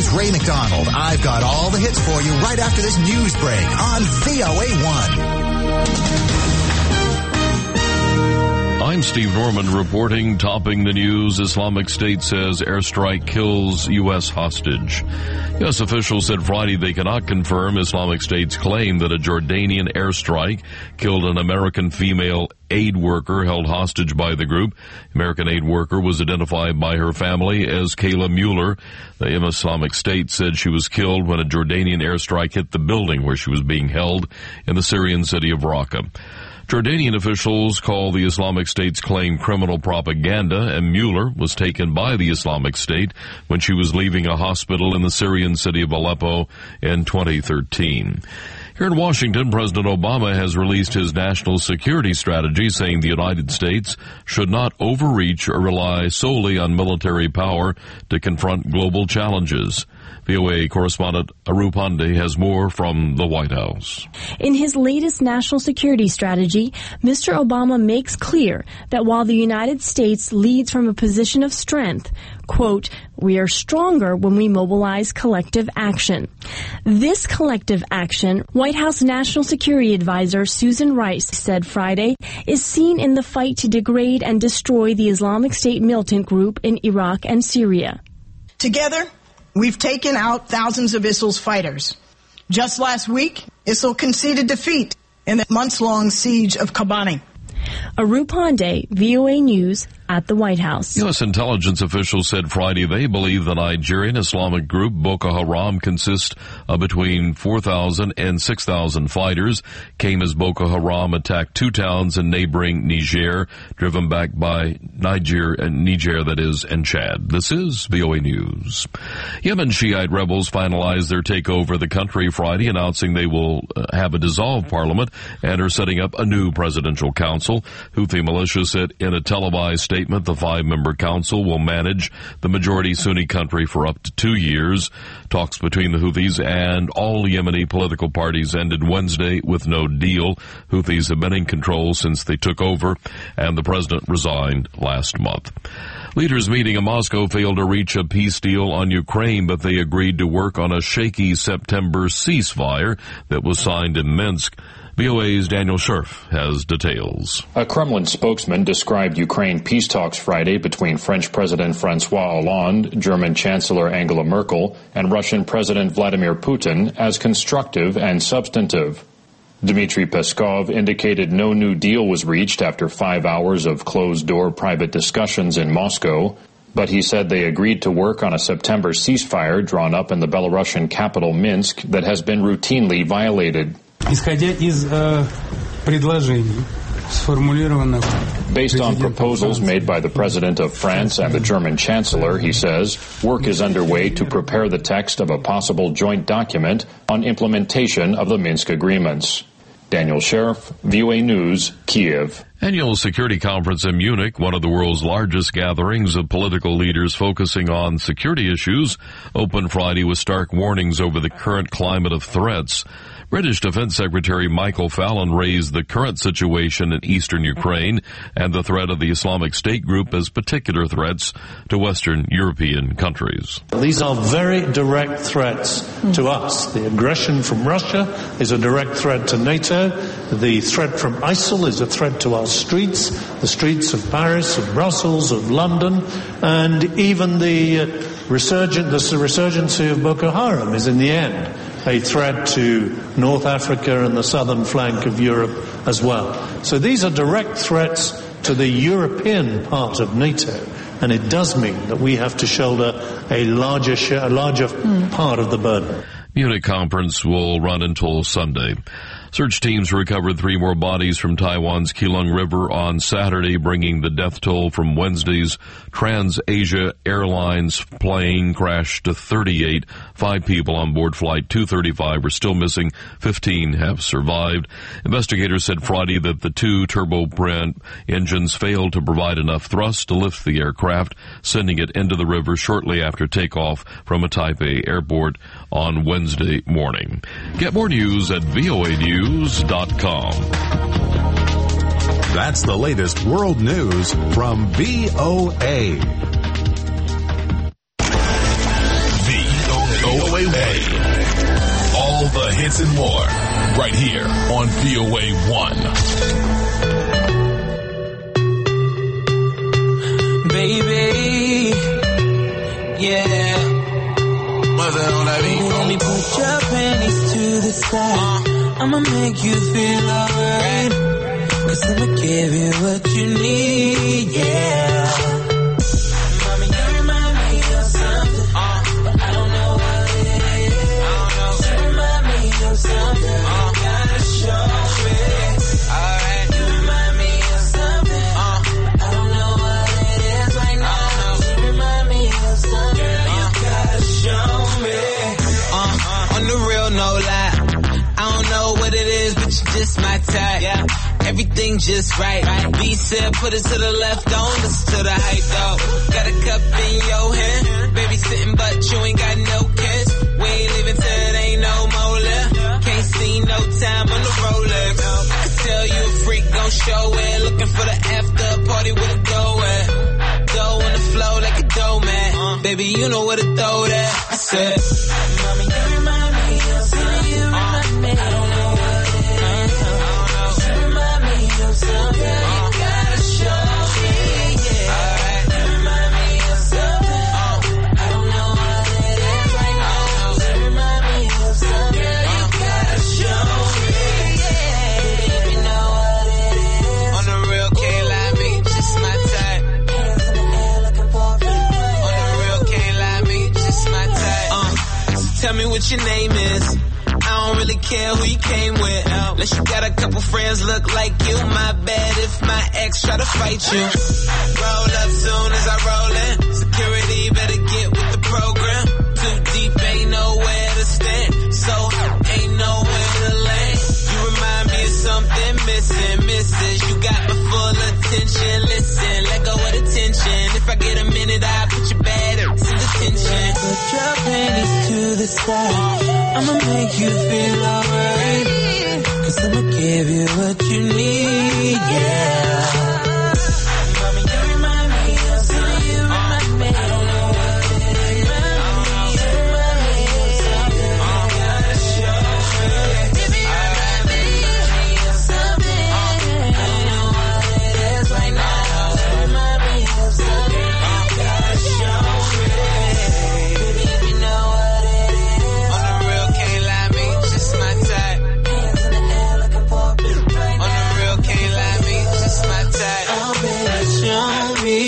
Ray McDonald. I've got all the hits for you right after this news break on VOA1. I'm Steve Norman reporting. Topping the news, Islamic State says airstrike kills U.S. hostage. U.S. officials said Friday they cannot confirm Islamic State's claim that a Jordanian airstrike killed an American female aid worker held hostage by the group. American aid worker was identified by her family as Kayla Mueller. The Islamic State said she was killed when a Jordanian airstrike hit the building where she was being held in the Syrian city of Raqqa. Jordanian officials call the Islamic State's claim criminal propaganda, and Mueller was taken by the Islamic State when she was leaving a hospital in the Syrian city of Aleppo in 2013. Here in Washington, President Obama has released his national security strategy, saying the United States should not overreach or rely solely on military power to confront global challenges. VOA correspondent Aru Pandey has more from the White House. In his latest national security strategy, Mr. Obama makes clear that while the United States leads from a position of strength, quote, we are stronger when we mobilize collective action. This collective action, White House National Security Advisor Susan Rice said Friday, is seen in the fight to degrade and destroy the Islamic State militant group in Iraq and Syria. Together, we've taken out thousands of ISIL's fighters. Just last week, ISIL conceded defeat in the months-long siege of Kobani. Aru Pandey, VOA News, at the White House. U.S. intelligence officials said Friday they believe the Nigerian Islamic group Boko Haram consists of between 4,000 and 6,000 fighters, came as Boko Haram attacked two towns in neighboring Niger, driven back by Niger, that is, and Chad. This is VOA News. Yemen Shiite rebels finalized their takeover of the country Friday, announcing they will have a dissolved parliament and are setting up a new presidential council. Houthi militia said in a televised statement the five-member council will manage the majority Sunni country for up to 2 years. Talks between the Houthis and all Yemeni political parties ended Wednesday with no deal. Houthis have been in control since they took over, and the president resigned last month. Leaders meeting in Moscow failed to reach a peace deal on Ukraine, but they agreed to work on a shaky September ceasefire that was signed in Minsk. VOA's Daniel Scherf has details. A Kremlin spokesman described Ukraine peace talks Friday between French President François Hollande, German Chancellor Angela Merkel, and Russian President Vladimir Putin as constructive and substantive. Dmitry Peskov indicated no new deal was reached after 5 hours of closed-door private discussions in Moscow, but he said they agreed to work on a September ceasefire drawn up in the Belarusian capital Minsk that has been routinely violated. Based on proposals made by the President of France and the German Chancellor, he says, work is underway to prepare the text of a possible joint document on implementation of the Minsk agreements. Daniel Scherf, VOA News, Kiev. Annual security conference in Munich, one of the world's largest gatherings of political leaders focusing on security issues, opened Friday with stark warnings over the current climate of threats. British Defense Secretary Michael Fallon raised the current situation in eastern Ukraine and the threat of the Islamic State group as particular threats to Western European countries. These are very direct threats to us. The aggression from Russia is a direct threat to NATO. The threat from ISIL is a threat to our streets, the streets of Paris, of Brussels, of London, and even the resurgency of Boko Haram is in the end a threat to North Africa and the southern flank of Europe as well. So these are direct threats to the European part of NATO, and it does mean that we have to shoulder a larger part of the burden. Munich conference will run until Sunday. Search teams recovered 3 more bodies from Taiwan's Keelung River on Saturday, bringing the death toll from Wednesday's Trans-Asia Airlines plane crash to 38. 5 people on board Flight 235 are still missing. 15 have survived. Investigators said Friday that the 2 turboprop engines failed to provide enough thrust to lift the aircraft, sending it into the river shortly after takeoff from a Taipei airport on Wednesday morning. Get more news at voanews.com. That's the latest world news from VOA. hits and more. Right here on VOA 1. Baby, yeah. Let me put your panties to the side. I'ma make you feel alright. 'Cause I'ma give you what you need, yeah. Mommy, you remind me of something, but I don't know what it is. You remind me of something, you gotta show me. Alright. You remind me of something, but I don't know what it is right now. You remind me of something, you gotta show me. On the real, no lie. I don't know what it is, but you just my type. Yeah. Everything just right. B said put it to the left, don't listen to the hype though. Got a cup in your hand, baby sitting but you ain't got no kiss. We ain't leaving till it ain't no more left. Can't see no time on the Rolex. I can tell you a freak, gon' show it. Looking for the after party with a dough at. Dough on the flow like a dough man. Baby, you know where to throw that. I said, Mommy, you remind me of something. You remind me. I don't know what it is. You remind me of something. You gotta show me, yeah. Alright. You remind me of something. I don't know what it is right now. You remind me of something. You gotta show me, yeah. Baby, you know what it is. On the real, can't lie me, just my type. Hands in the air looking for me. On the real, can't lie me, just my type. So tell me what your name is. I don't really care who you came with. Unless you got a couple friends look like you. My bad if my ex try to fight you. Roll up soon as I roll in. Security better get with the program. Too deep, ain't nowhere to stand. So ain't nowhere to land. You remind me of something missing, missus. You got my full attention. Listen, let go of the tension. If I get a minute, I'll put you better to the tension. Put your panties to the side. I'ma make you feel alright. 'Cause I'ma give you what you need, yeah. Mommy, you remind me of something. You remind me. I don't know what it is. You remind me of something. You gotta show me. Baby, you remind me of something. I don't know what it is right now. You remind me of something. You gotta show me. Baby, if you know what it is. On the real, can't lie me, just my type. Hands in the air looking for me right now. On the real, can't lie me, just my type. Oh, baby, show me.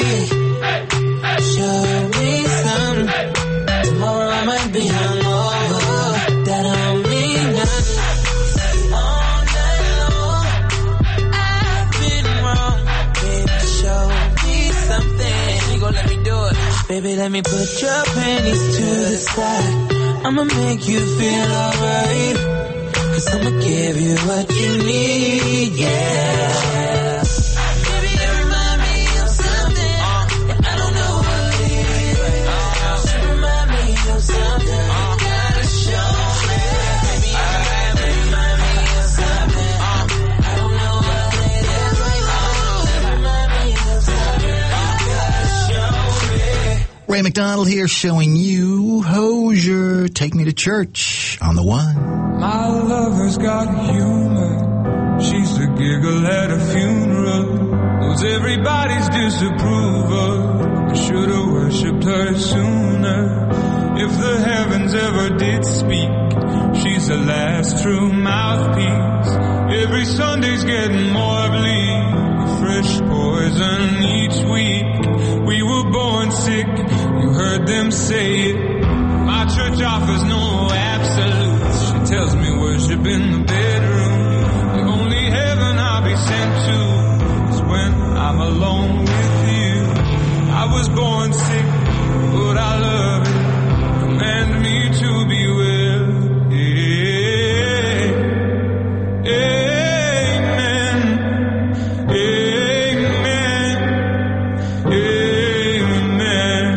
Show me some. Tomorrow I might be hungover. That don't mean nothing. All night long, I've been wrong. Baby, show me something. You gon' let me do it. Baby, let me put your panties to the side. I'ma make you feel alright. 'Cause I'ma give you what you need, yeah. Baby, you remind me of something. I don't know what it is. You remind me of something. You gotta show me. Baby, you remind me of something. I don't know what it is right now. You remind me of something. You gotta show me. Ray McDonald here showing you Hozier, Take Me to Church on the one. My lover's got humor. She's the giggle at a funeral. Knows everybody's disapproval. I should have worshipped her sooner. If the heavens ever did speak, she's the last true mouthpiece. Every Sunday's getting more bleak. Fresh poison each week. We were born sick, you heard them say it. My church offers no absolutes. She tells me worship in the bedroom. The only heaven I'll be sent to is when I'm alone with you. I was born sick, but I love it. Command me to be well. Amen. Amen. Amen.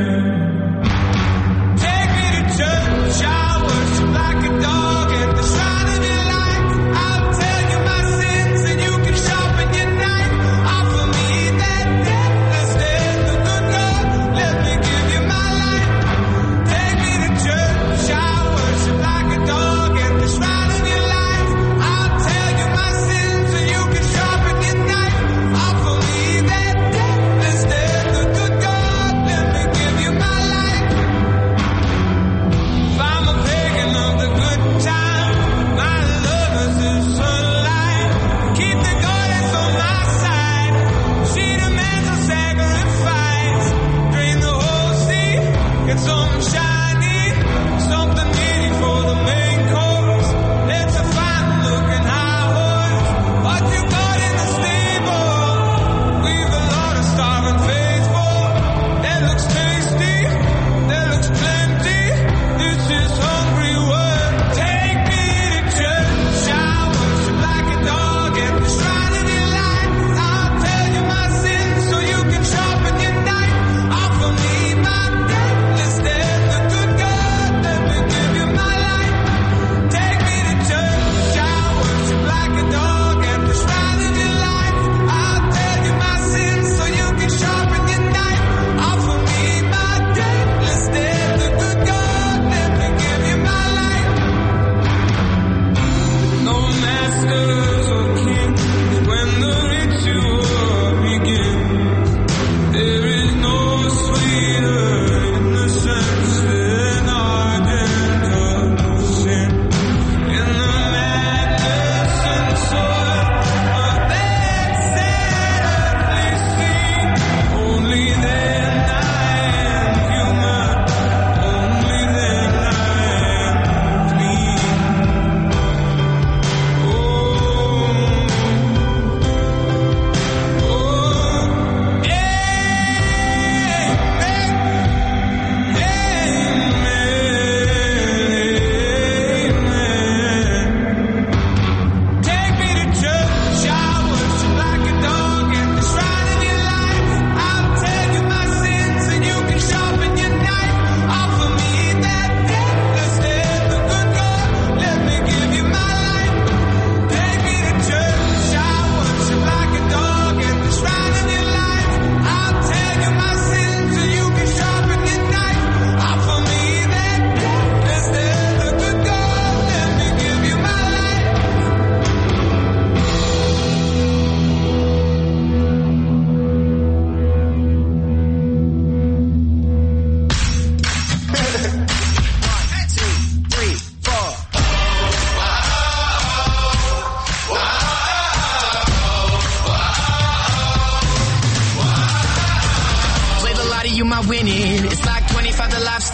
Take me to church, I worship like a dog at the shrine of your light. I'll tell you my sins and you can sharpen your knife. Offer me that deathless death, the good Lord, let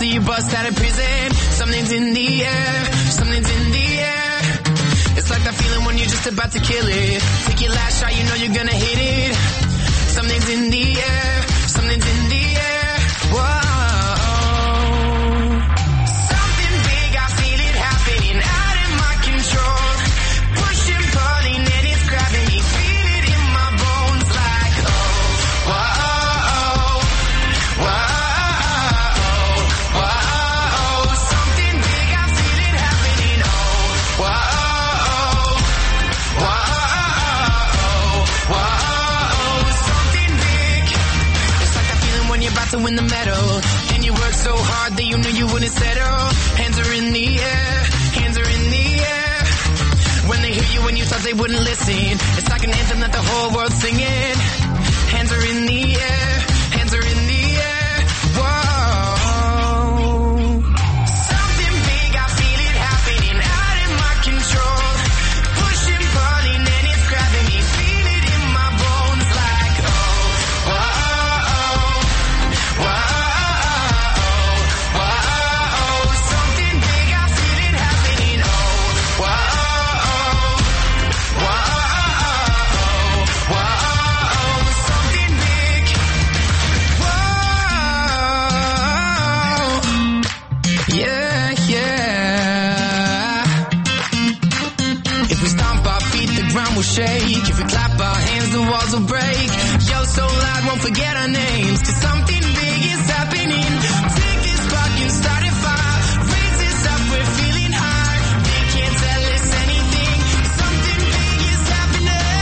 after you bust out of prison. Something's in the air, something's in the air. It's like that feeling when you're just about to kill it. Take your last shot, you know you're gonna hit it. Something's in the air, something's in the air. Whoa. Something big, I feel it happening out of my control. Pushing, pulling, and it's grabbing me. Feel it in my bones like, oh, whoa, whoa, whoa. Something big, I feel it happening. Oh, whoa, whoa, whoa. Something big. It's like that feeling when you're about to win the medal. And you work so hard that you knew you wouldn't settle. Hands are in the air, hands are in the air. When they hear you when you thought they wouldn't listen. It's like an anthem that the whole world's singing. Hands are in the air, hands are in the air. Whoa. Something big, I feel it happening out of my control. Pushing, pulling, and it's grabbing me. Feel it in my bones like, oh, whoa, whoa, whoa. Something big, I feel it happening. Oh, whoa, whoa, whoa. Something big. Whoa. Yeah, yeah. If we stomp our feet, the ground will shake. If we clap our hands, the walls will break. Yo, so loud, won't forget our names. 'Cause something big is happening. Take this spark and start a fire. Raise this up, we're feeling high. They can't tell us anything. Something big is happening.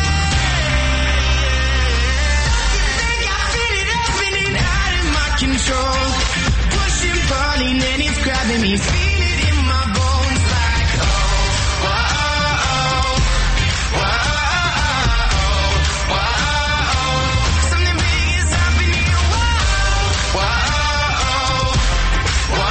Something big, I feel it happening out of my control. Pushing, pulling, and it's grabbing me. Feel it in my bones like, oh, whoa, whoa, whoa. Something big is happening. Whoa, whoa,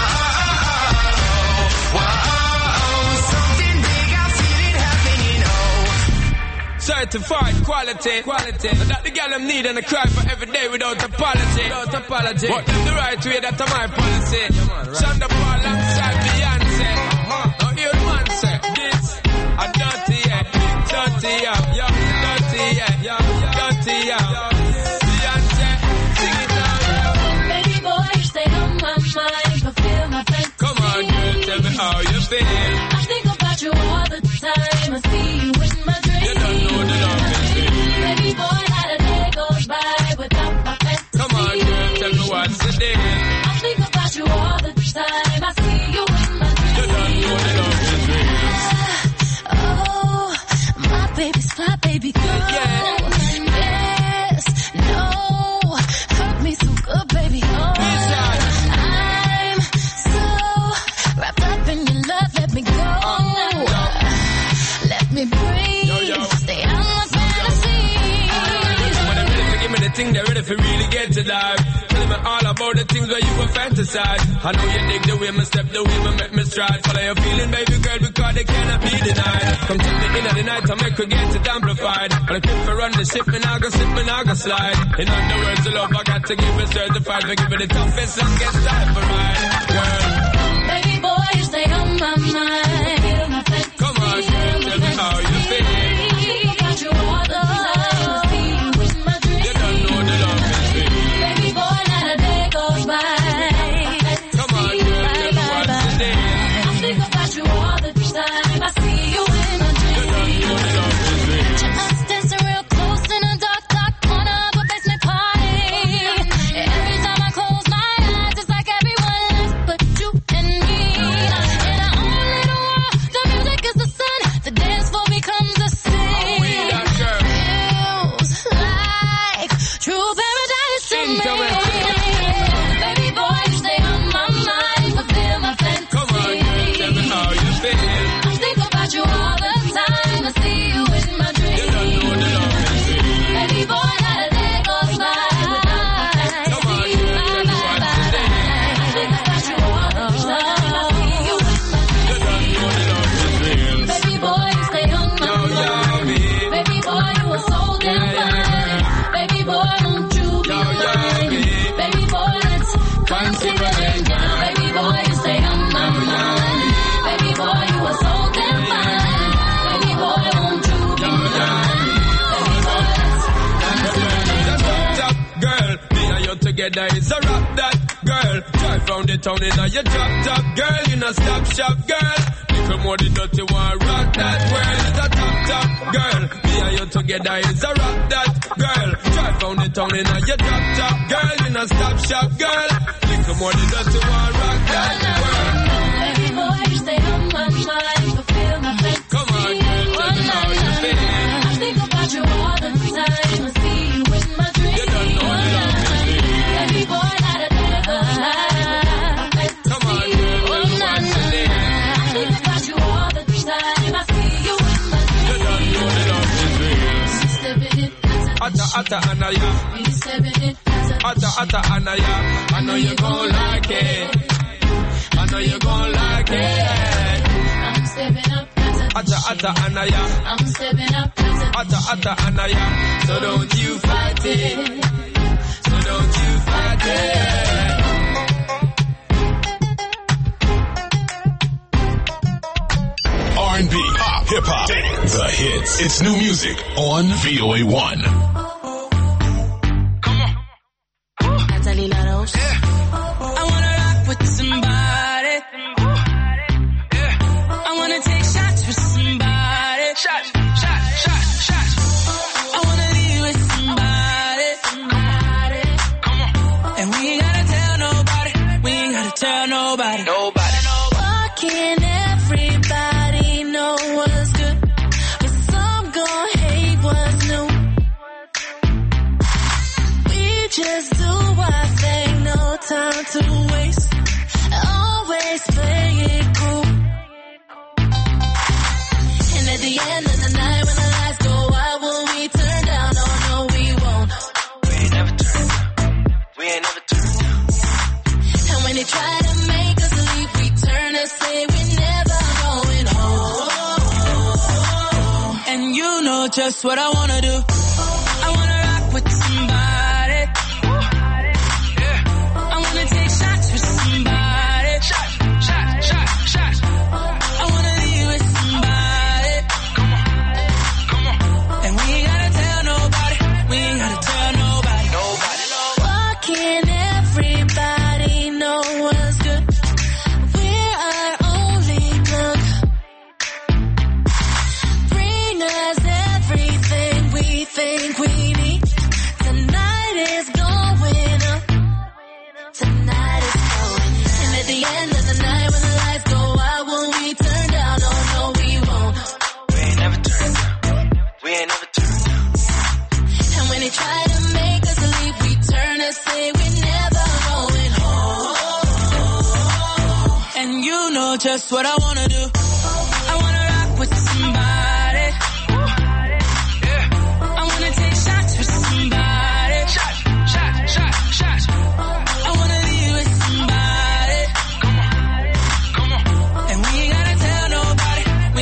whoa. Something big, I feel it happening. Oh. Certified quality. That the girl them need and I cry for every day without apology. But them the right way, that's my policy. Shonda Paul alongside Beyonce. Now hear the man say, this a dirty, yeah, dirty, yeah, dirty, yeah, dirty, yeah. Beyonce, sing it out. Baby boy, you stay on my mind, fulfill my fantasy. Come on, girl, tell me how you feel. I think about you all the time. I see you in my dreams. You don't know the love is real. Baby boy, not a day goes by without my fantasy. Come on, girl, tell me what's the deal. I think about you all the time. I see you in my dreams. You don't know the love is real. Oh, my baby's fly, baby girl. Yes, no, hurt me so good, baby. Oh, I'm so wrapped up in your love. Let me go. Let me breathe. Stay on my fantasy. When they're ready to give me the thing, they're ready for really get to life. Tell me all about the things where you were fantasize. I know you dig the way me step, the way me make me stride. Follow your feeling, baby girl, because they cannot be denied. Come take me in at the night to make her get it amplified. But I keep for run the ship, and I go slip, and I go slide. In other words, the love I got to give it certified. For give it the toughest and get time for ride. Girl, Baby boy, you stay on my mind. come on, girl, tell me how you feel. I think about you all the time. I see you in my dreams. You don't know the love is real. Baby boy, not a day goes by. Come on, girl, tell me what's the deal. I think about you all the time. I see you in my dreams. You don't know the love is real. Just dancing real close in a dark, dark corner of a basement party. Every time I close my eyes, it's like everyone together is a rap that, girl. Drive round the town in a your drop top, girl. You know stop shop, girl. Little more the dirty one, rock that world is a top, girl. Me and you together is a rock that, girl. Drive round the town in a your drop top, girl. You know stop shop, girl. Little more the dirty one, rock that world. Baby boy, you stay on my mind, fulfill my fantasy. Come on, girl, tell me how you feel. I think about you all the time. I see you in my dreams. You don't know the love is real. Baby boy, not a day of life. Come on, girl, tell me what's your name. I think about you all the time. I see you in my dreams. You don't know the love is real. Stepping it, Atta Anaya. we stepping it, Atta Anaya. I know you gon' like it. I know you gon' like it. I'm stepping up. Atta Anaya. I'm stepping up. Atta Anaya. So don't you fight it. So don't you fight it. R&B, pop, hip hop, dance, the hits. It's new music on VOA1. Natalie Laros. I wanna rock with somebody. I wanna take shots with somebody. Shots. I wanna leave with somebody. And we ain't gotta tell nobody. We ain't gotta tell nobody. Why can't everybody know what's good? But some gon' hate what's new. We just do our thing, no time to waste. Always play it cool. And at the end of the night, when the lights go out, will we turn down? Oh no, we won't. We ain't never turn down. And when they try to make us leave, we turn and say we're never going home. And you know just what I wanna do. I wanna rock with somebody. I wanna take shots with somebody. Shots. I wanna leave with somebody. And we ain't gotta tell nobody. Why can't everybody know what's good? We're our only plug. Bring us everything we think we need. Tonight is going up. And at the end of the night, when the lights go out, will we turn down? Oh no, we won't. We ain't never turn down. And when they try to make us leave, we turn and say we're never going home. And you know just what I wanna do. I wanna rock with somebody. I wanna take shots with somebody. Shots. I wanna leave with somebody. And we ain't gotta tell nobody.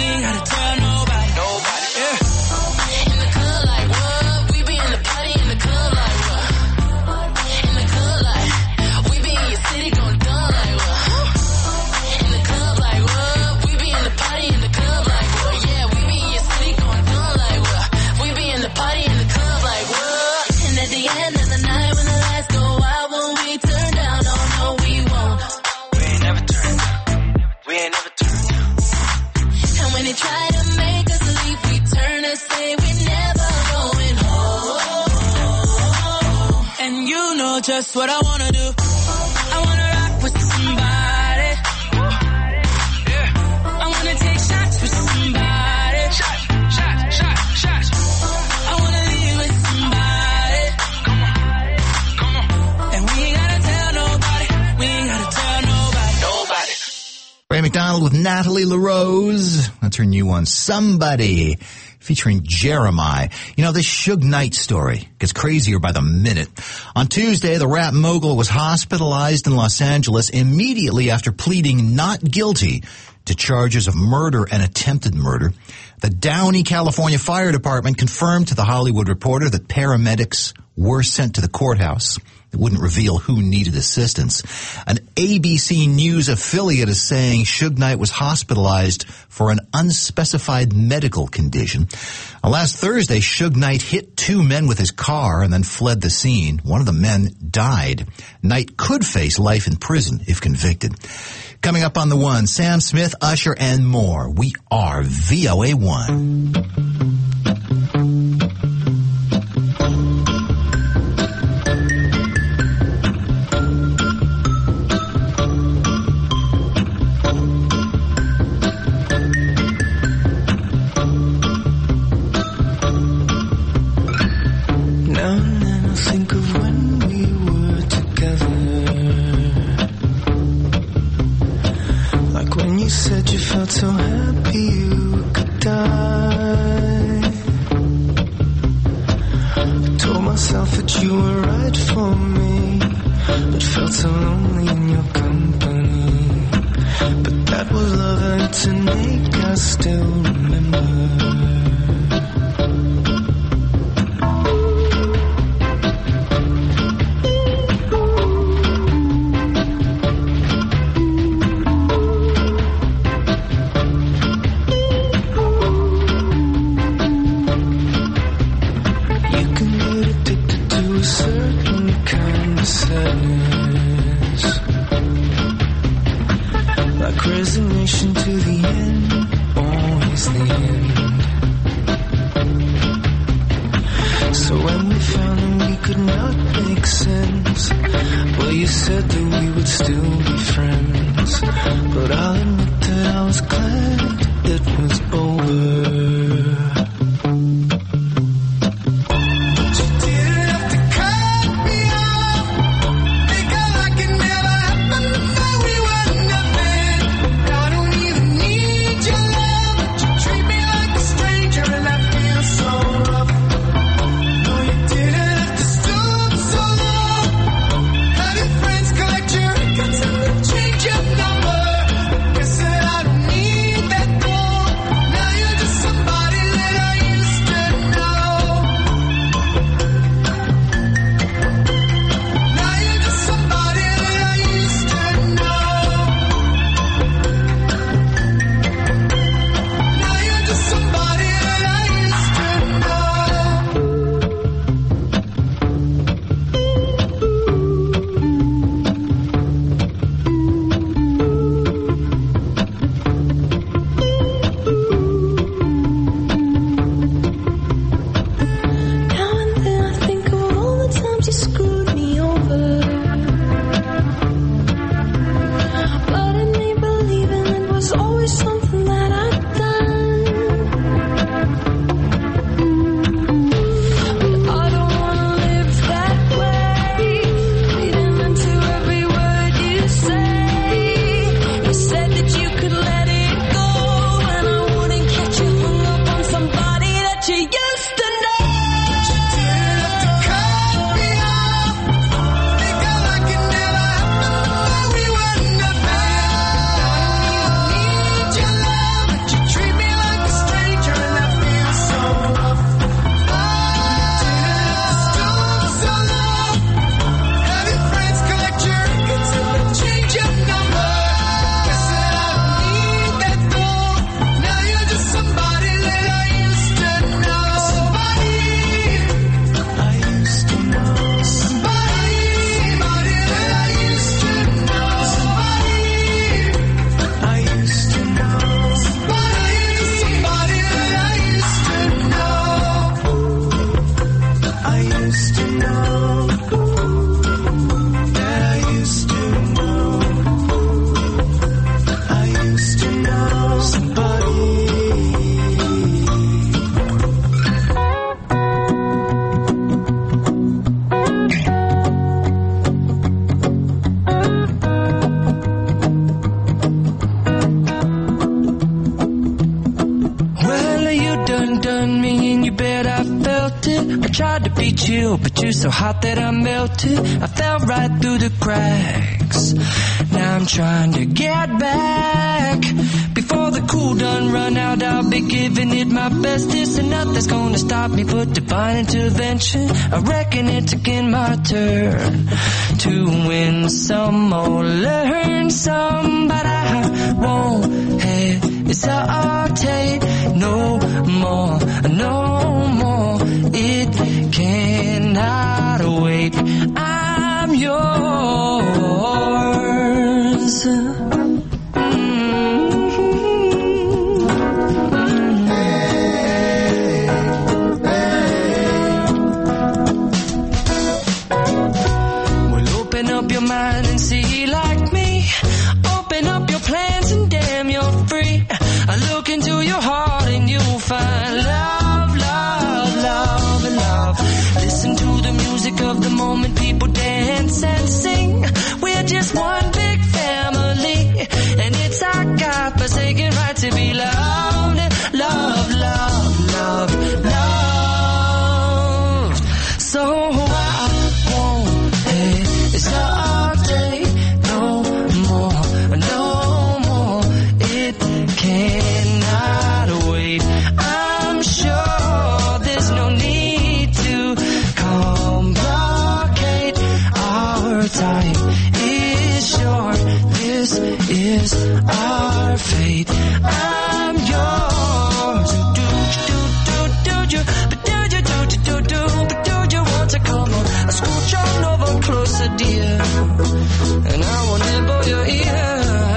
Yeah. In the club like what? We be in the party in the club like what? In the club like we be in your city going dumb like what? In the club like what? We be in the party in the club like what? Yeah, we be in your city going dumb like what? We be in the party in the club like what? And at the end of the night, when the lights go out, will we turn down? Oh no, we won't. We ain't never turn down. And when they try to make us leave, we turn and say we're never going home. And you know just what I wanna do. I wanna rock with somebody. I wanna take shots with somebody. Shots. I wanna leave with somebody. And we ain't gotta tell nobody. Ray McDonald with Natalie LaRose. That's her new one, Somebody, featuring Jeremiah. You know, this Suge Knight story gets crazier by the minute. On Tuesday, the rap mogul was hospitalized in Los Angeles immediately after pleading not guilty to charges of murder and attempted murder. The Downey, California Fire Department confirmed to The Hollywood Reporter that paramedics were sent to the courthouse. It wouldn't reveal who needed assistance. An ABC News affiliate is saying Suge Knight was hospitalized for an unspecified medical condition. Last Thursday, Suge Knight hit 2 men with his car and then fled the scene. One of the men died. Knight could face life in prison if convicted. Coming up on The One, Sam Smith, Usher, and more. We are VOA1. So happy you could die. I told myself that you were right for me, but felt so lonely in your company. But that was love and tonight I still remember. Resignation to the end, always the end. So when we found that we could not make sense, well, you said that we would still be friends. But I'll admit that I was glad it was over. But you're so hot that I melted. I fell right through the cracks. Now I'm trying to get back before the cool done run out, I'll be giving it my bestest, and nothing's gonna stop me but divine intervention. I reckon it's again my turn to win some or learn some, but I won't hesitate no more, no more. It cannot wait. I'm yours. Mind and see like me. Open up your plans and damn, you're free. I look into your heart and you'll find love, love, love, and love. Listen to the music of the moment, people dance and sing. We're just one big family, and it's our God-forsaken right to be loved, love, love, love, love. So I won't hesitate no more, no more. It cannot wait. I'm sure there's no need to complicate. Our time is short. This is our fate. I'm yours. But do you want to come on? Scooch on over closer, dear, and I will nibble your ear.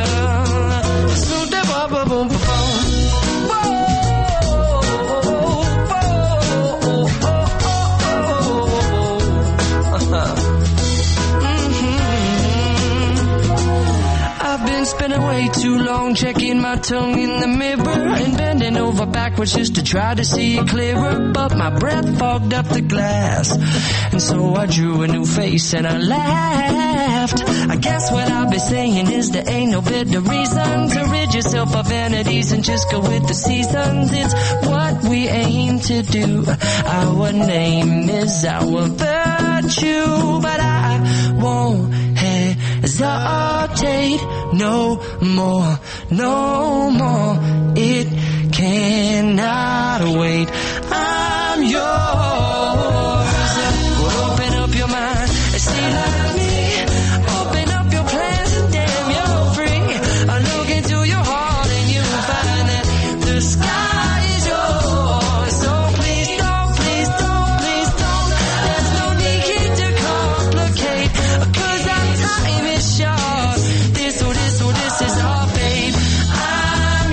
I've been spending way too long checking my tongue in the mirror and bending over backwards just to try to see it clearer, but my breath fogged up the glass, and so I drew a new face and I laughed. I guess what I'll be saying is there ain't no better reason to rid yourself of vanities and just go with the seasons. It's what we aim to do. Our name is our virtue, but I won't hesitate no more, no more. It cannot wait. I'm yours. Well, open up your mind and see like me. Open up your plans and damn, you're free. I look into your heart and you'll find that the sky is yours. So please don't, please don't, please don't. There's no need to complicate, 'cause our time is short. This is our fate. I'm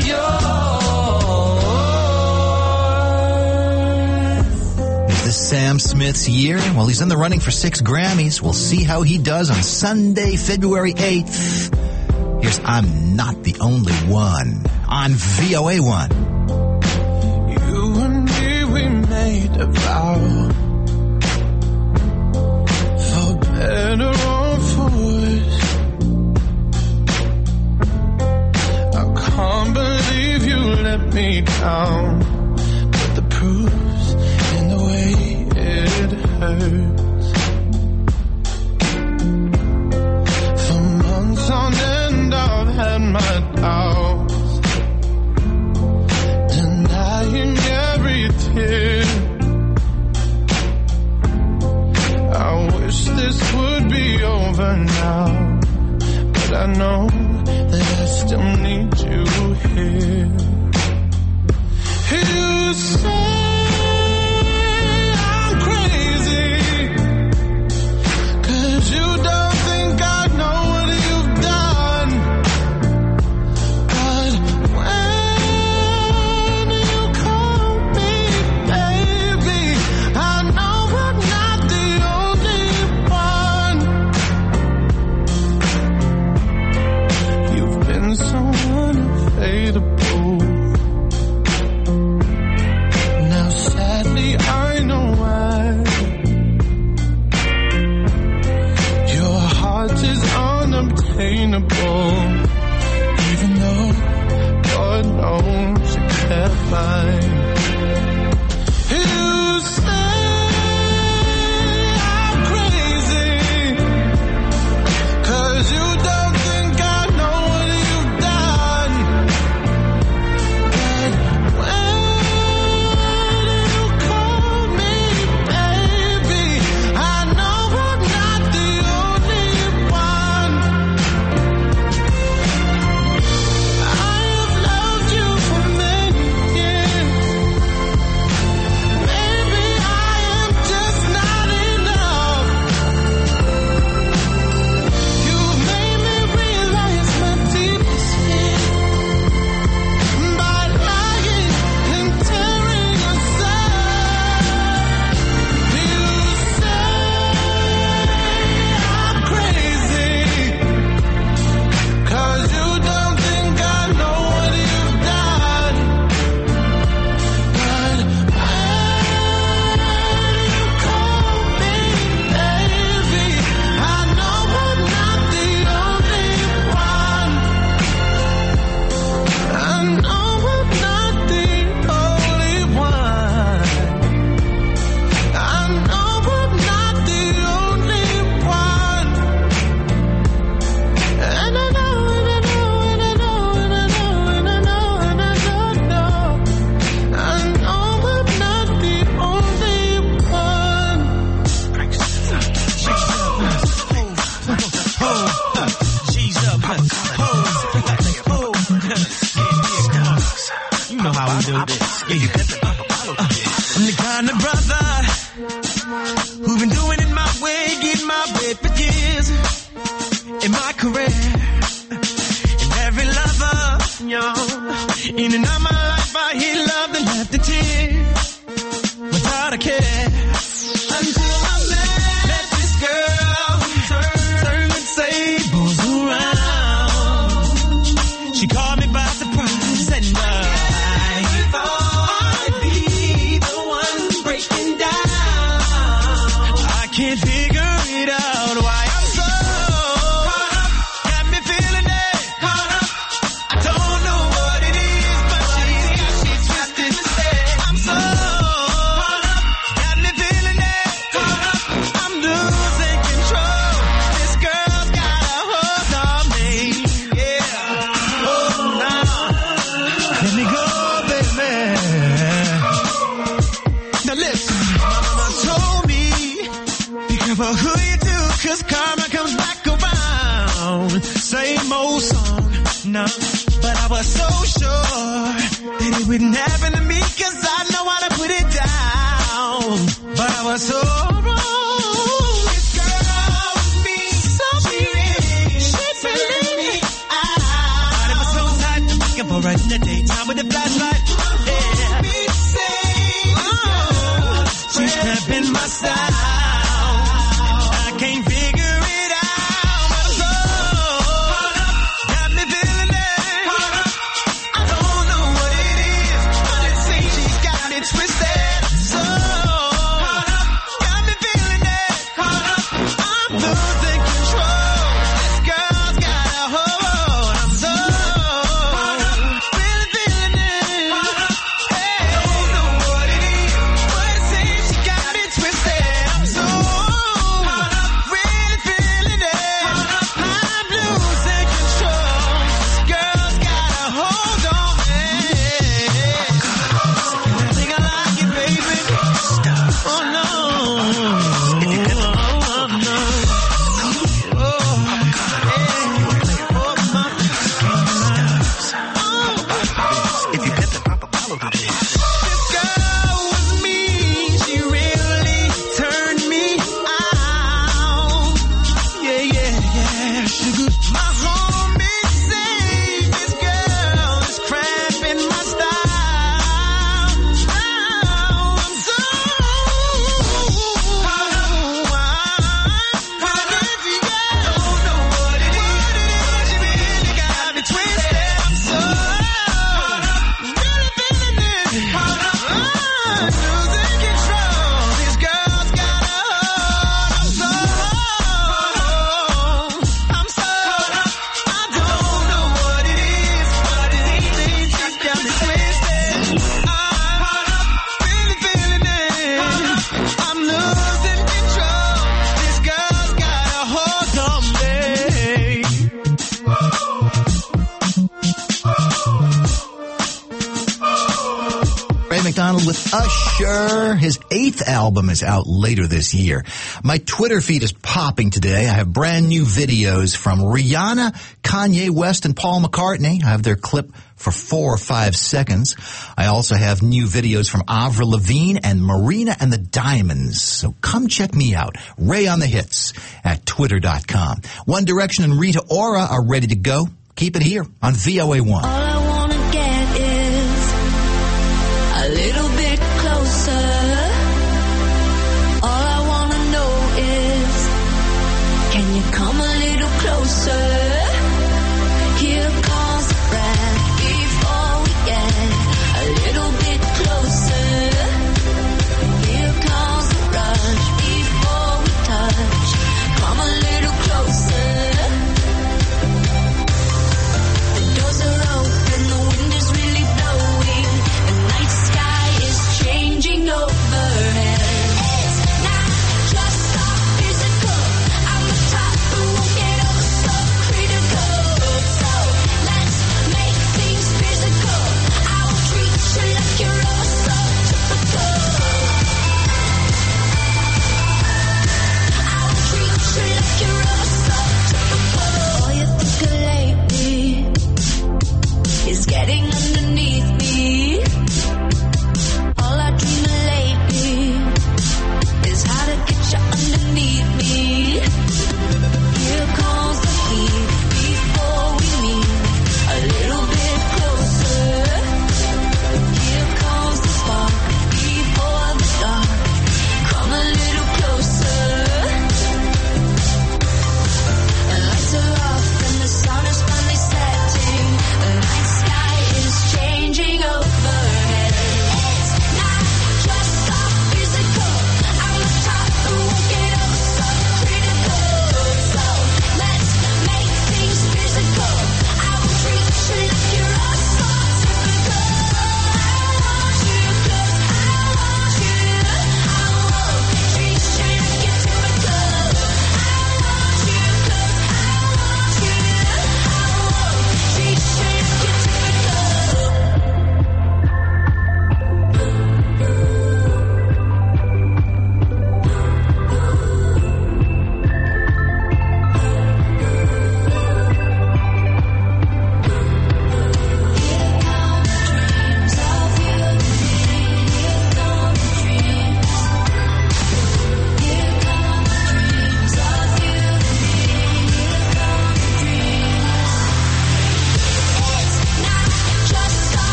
yours. Is this Sam Smith's year? Well, he's in the running for 6 Grammys. We'll see how he does on Sunday, February 8th. Here's I'm Not the Only One on VOA1. You and me, we made a vow, for better or for worse. I can't believe you let me down, but the proof's in the way it hurts. For months on end I've had my doubts, denying every tear. I wish this would be over now, but I know that I still need you here. You say I'm crazy, 'cause you don't think I know what you've done. But when you call me baby, I know I'm not the only one. You've been so unavailable. Now sadly I know why. Your heart is unobtainable, even though God knows you can't find. You say I'm crazy, 'cause you don't think I know what you've done. how we do this. I'm the kind of brother who've been doing it my way, getting my way for years in my career. And every lover, in and out my life, I hear love and left the tears without a care. Until I met this girl, turn the tables around. She called me by surprise and I thought I'd be the one breaking down. I can't figure it out why I'm so caught up, got me feeling it, caught up. I don't know what it is, but she's twisted. I'm so caught up, got me feeling it, caught up. I'm losing control. This girl's got a hold on me, yeah. Oh, now let me go, baby. Now listen, my mama told me, be careful who you do, 'cause karma comes back around. Same old song, no, but I was so sure that it wouldn't happen to me, 'cause I know how to put it down. But I was so wrong. This girl was me, so she really I was so tight, looking for her in the daytime with the flashlight. Yeah. She's trapping my style. I can't figure it out. I'm so caught up, got me feeling it. I don't know what it is, but it seems she's got it twisted. So caught up, got me feeling it. I'm losing control. This girl's got a hold. I'm so caught up, really feeling it. Hey, I don't know what it is, but it seems she got it twisted. I'm so caught up, really feeling it. I'm losing control. This girl's got a hold on me. I think I like it, baby. Oh no. Oh no. This girl was me, she really turned me out. Yeah. Sugar. My homies say this girl is cramping my style. I'm so caught up. Don't know what it is. She really got me twisted. I'm so caught up, really feeling it. I'm losing control. This girl's got a hold. I'm so caught up. I don't know what it is, but it seems she's got me twisted. I'm caught up, really feeling it. I'm losing control. This girl's got a hold on me. Ray McDonald with Usher. His 8th album is out later this year. My Twitter feed is popping today. I have brand new videos from Rihanna, Kanye West, and Paul McCartney. I have their clip for 4 or 5 seconds. I also have new videos from Avril Lavigne and Marina and the Diamonds. So come check me out. Ray on the Hits at twitter.com. One Direction and Rita Ora are ready to go. Keep it here on VOA1. All I wanna get is a little bit closer. All I wanna know is, can you come a little closer? Here comes the breath before we get a little bit closer. Here comes the rush before we touch. Come a little closer. The doors are open.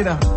get up.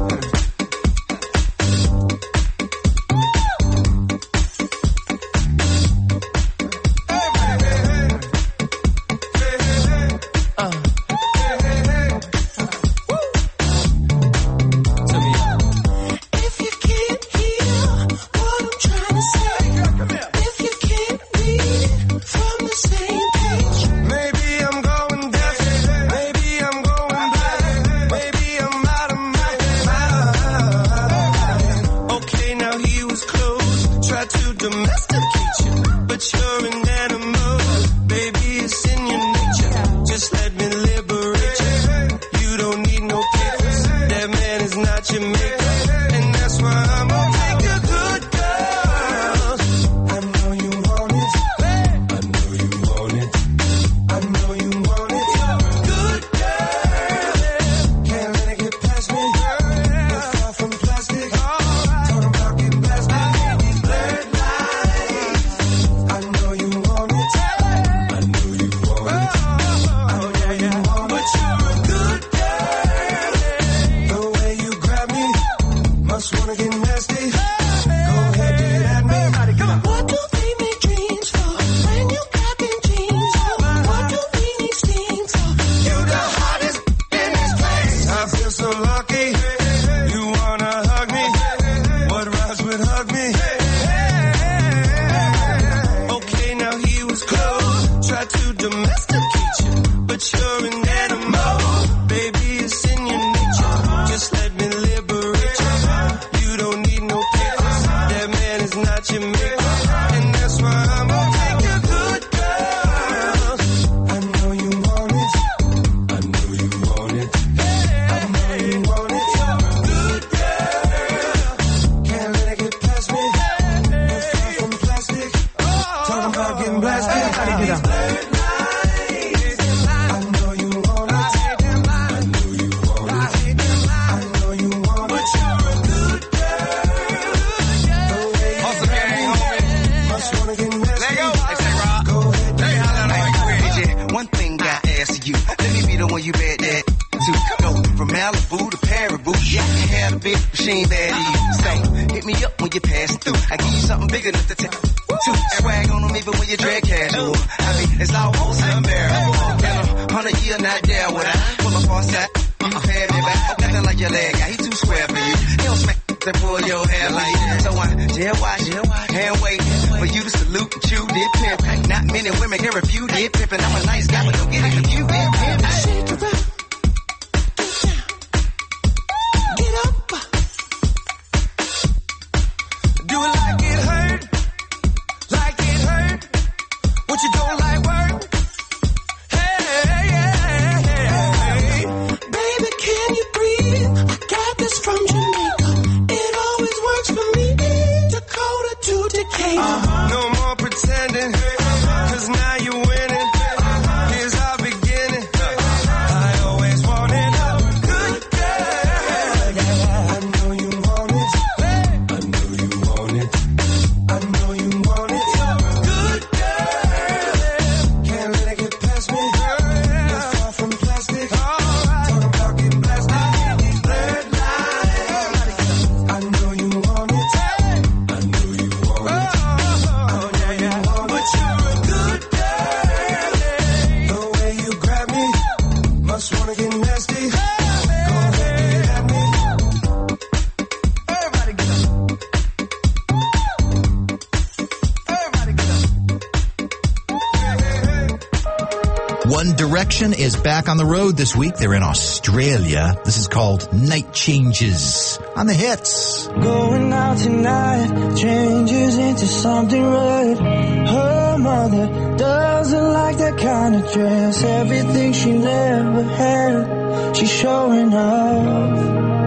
One Direction is back on the road this week. They're in Australia. This is called Night Changes on the Hits. Going out tonight changes into something red. Her mother doesn't like that kind of dress. Everything she never had, she's showing off.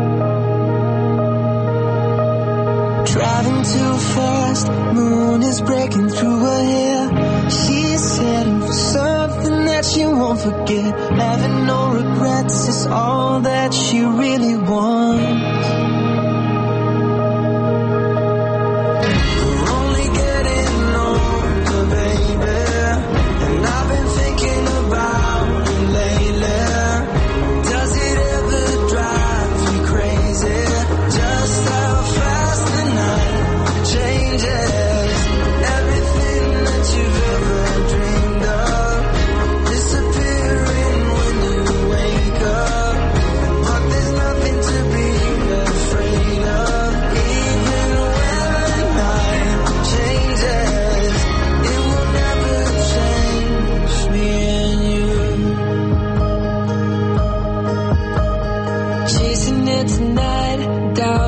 Driving too fast, moon is breaking through her hair. She's heading for something that she won't forget. Having no regrets is all that she really wants. We're only getting older, baby, and I've been thinking about it lately. Does it ever drive you crazy?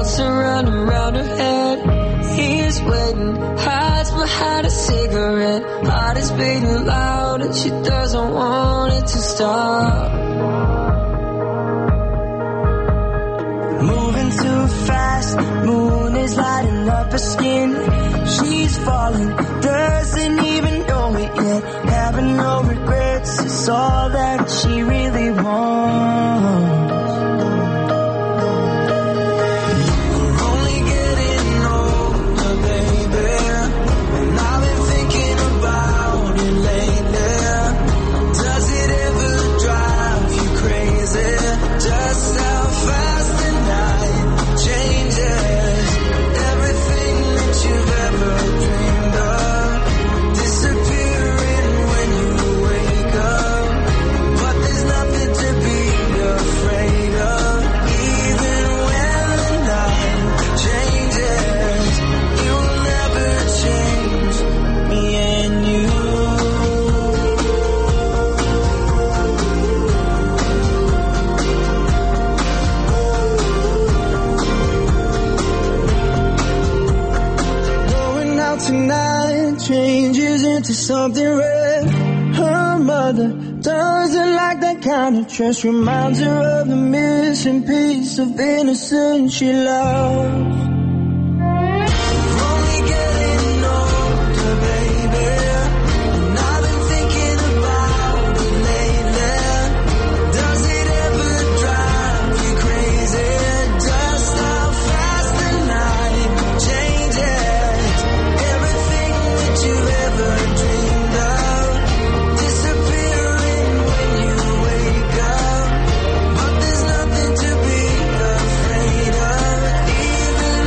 thoughts are running around her head. He's waiting, hides behind a cigarette. Heart is beating loud and she doesn't want it to stop. Moving too fast, moon is lighting up her skin. She's falling, doesn't even know it yet. Having no regrets, it's all that she really wants. Tonight changes into something red. Her mother doesn't like that kind of dress. Reminds her of the missing piece of innocence she loves. Even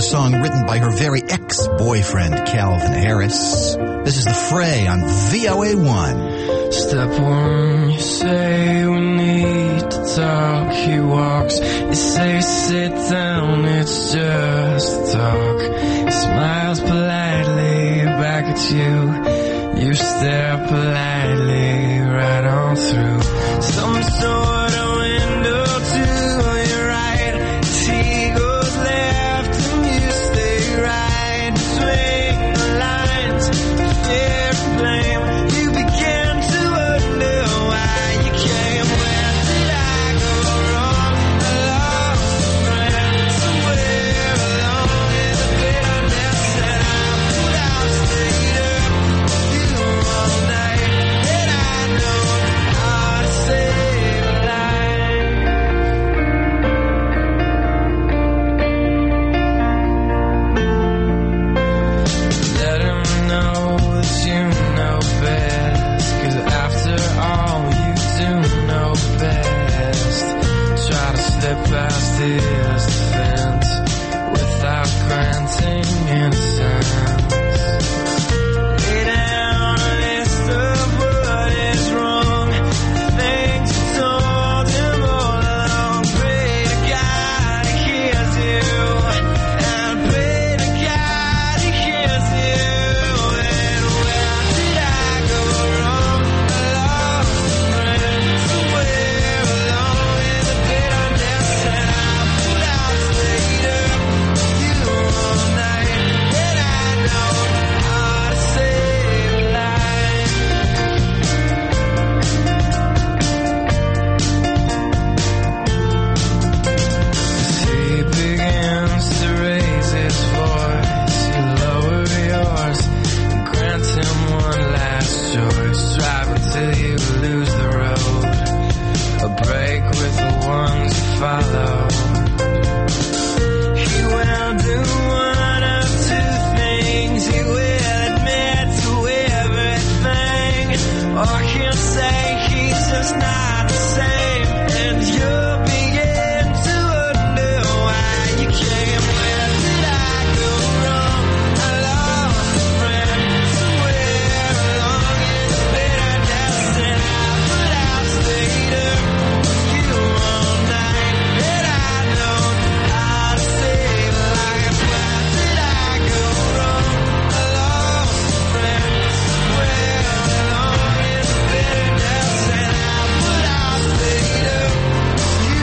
song written by her very ex-boyfriend, Calvin Harris. This is The Fray on VOA1. Step one, you say we need to talk. He walks, you say sit down, it's just talk. He smiles politely back at you. You stare politely right on through some sort of window to your right. He goes left and you stay right between the lines. Fear and blame. You begin to wonder why you came. Where did I go wrong? I lost a friend somewhere along in the bitterness that I put out. Stayed up with you all night, and I know how to save a life. Let him know that you know best, 'cause after all you do know best. Try to slip past his defense without granting innocence. Lay down a list of what is wrong, things you told him all along. Pray to God he hears you, and pray to God he hears you. And where did I go wrong? I lost a friend somewhere along in the bitterness that I put out. Stayed up with you all night, and I know how to save a life. As he begins to raise his voice, you lower yours and grant him one last choice. Drive until you lose the road, a break with the ones you follow. He will do one of two things. He will admit to everything, or he'll say he's just not the same, and you'll begin to wonder why you came. Where did I go wrong? I lost a friend somewhere along in the bitterness that I put out. Stayed up with you all night, and I know how to save a life. Where did I go wrong? I lost a friend somewhere along in the bitterness that I put out. Stayed up with you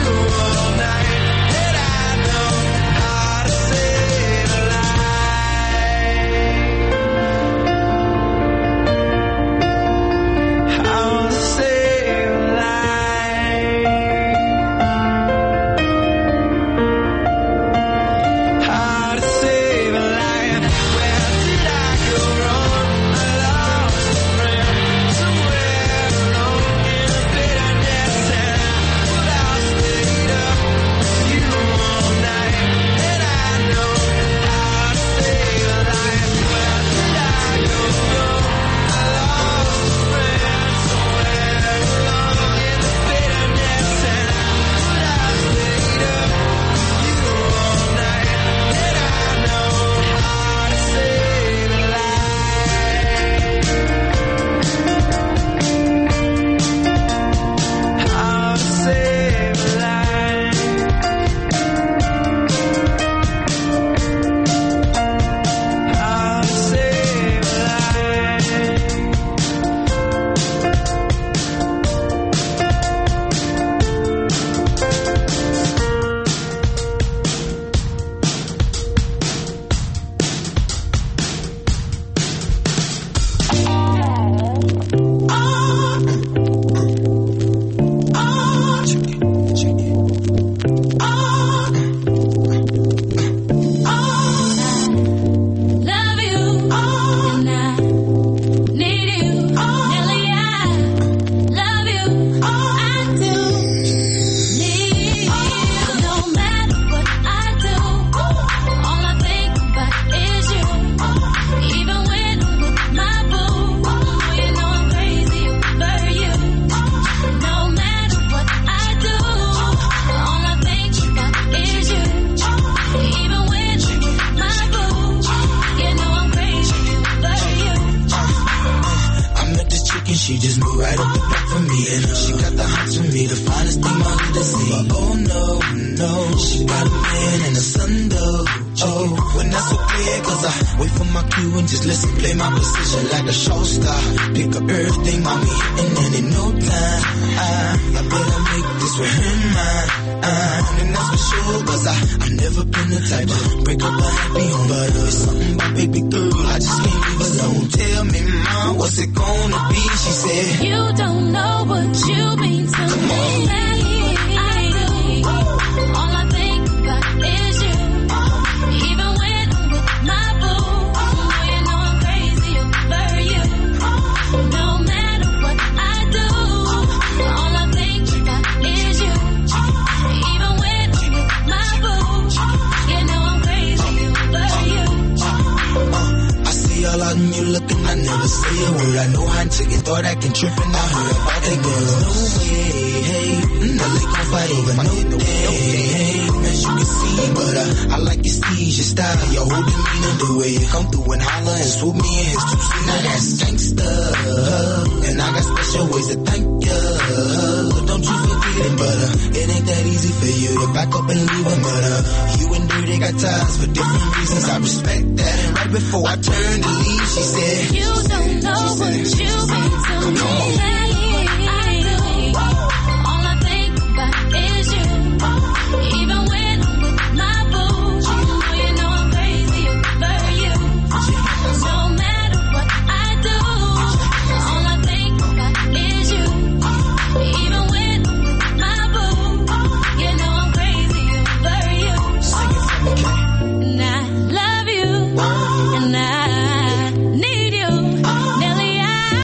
right up the block from me. And she got the hots for me, the finest thing my hood has seen. But oh no, she got a man and a son though. Oh, when that's so clear, cause I wait for my cue and just listen, play my position like a show star. Pick up everything, mommy, and then in no time, I better make this with her mine. And that's for sure, cause I've never been the type to break up a happy home. But it's something about baby girl, I just can't leave alone. Tell me, mom, what's it gonna be? She said, you don't know what you mean to me. I do. All I think about is you. Even when I'm with my boo, you know I'm crazy over you. No matter what I do, all I think about is you. Even when I'm with my boo, you know I'm crazy over you. I see all out in you looking, I never say a word. I know how to get thought acting tripping. I heard about that girl. No way, hey, no they gon' fight over no day. As you can see, but I like your steez, your style, your whole demeanor, the way you come through and holler and swoop me in his two seat. Now that's gangsta, and I got special ways to thank ya. Don't you forget it, but it ain't that easy for you to back up and leave him. But you and Dirty got ties for different reasons. I respect that. And right before I turned to leave, she said, you don't know what you